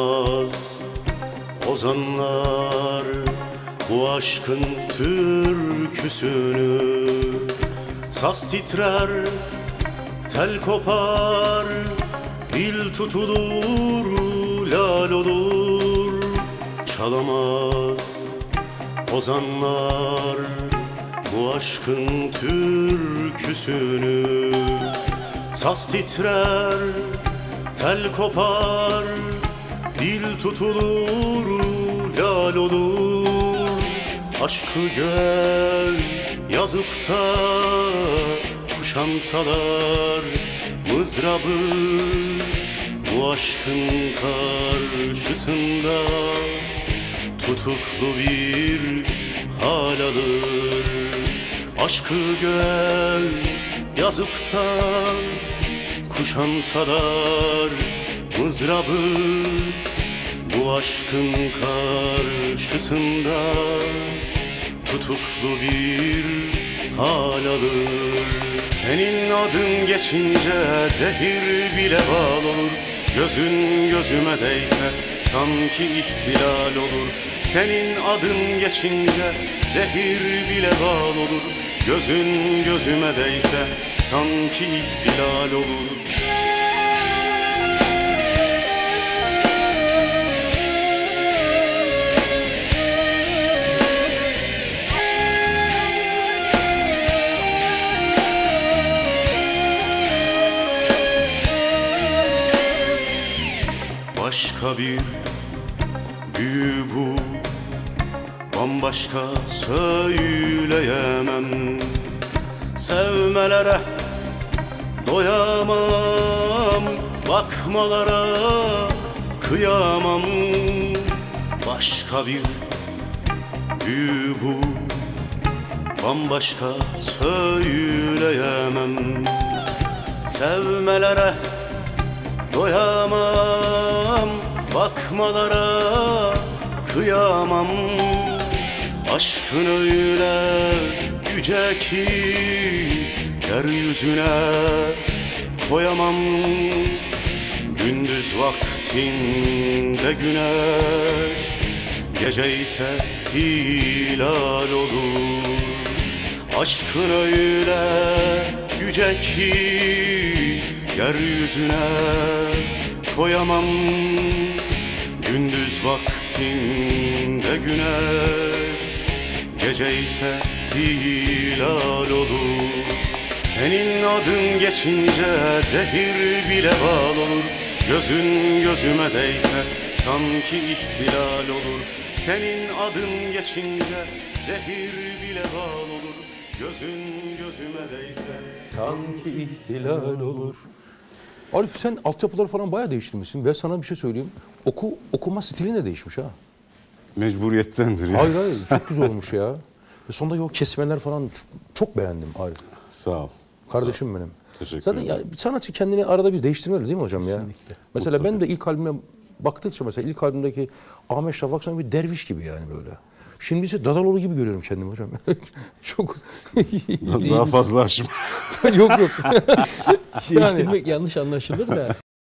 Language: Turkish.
Çalamaz ozanlar bu aşkın türküsünü. Saz titrer, tel kopar, dil tutulur, lal olur. Çalamaz ozanlar bu aşkın türküsünü. Saz titrer, tel kopar, dil tutulur, lal olur. Aşkı göl yazıp da kuşansalar mızrabı, bu aşkın karşısında tutuklu bir hal alır. Aşkı göl yazıp da kuşansalar mızrabı, bu aşkın karşısında tutuklu bir hal alır. Senin adın geçince zehir bile bal olur. Gözün gözüme değse sanki ihtilal olur. Senin adın geçince zehir bile bal olur. Gözün gözüme değse sanki ihtilal olur. Başka bir büyü bu, bambaşka söyleyemem. Sevmelere doyamam, bakmalara kıyamam. Başka bir büyü bu, bambaşka söyleyemem. Sevmelere doyamam, bakmalara kıyamam. Aşkın öyle yüce ki yeryüzüne koyamam. Gündüz vaktinde güneş, gece ise hilal olur. Aşkın öyle yüce ki yeryüzüne koyamam. Gündüz vaktinde güneş, gece ise hilal olur. Senin adın geçince zehir bile bal olur. Gözün gözüme değse sanki ihtilal olur. Senin adın geçince zehir bile bal olur. Gözün gözüme değse sanki ihtilal olur. Arif, sen altyapıları falan bayağı değiştirmişsin ve sana bir şey söyleyeyim. Okuma stilin de değişmiş ha. Mecburiyettendir ya. Hayır, çok güzel olmuş ya. Ve sonunda o kesmeler falan çok beğendim Arif. Sağ ol. Kardeşim benim. Teşekkür Zaten ederim. ya, sanatçı kendini arada bir değiştirmeli değil mi hocam ya? Kesinlikle. Mesela ben de ilk albüme baktıkça mesela ilk albümdeki Ahmet Şafak sanki bir derviş gibi yani böyle. Şimdi ise Dadaloğlu gibi görüyorum kendimi hocam. Çok Daha fazla aşma. yok. Değiştirmek yanlış anlaşılır da.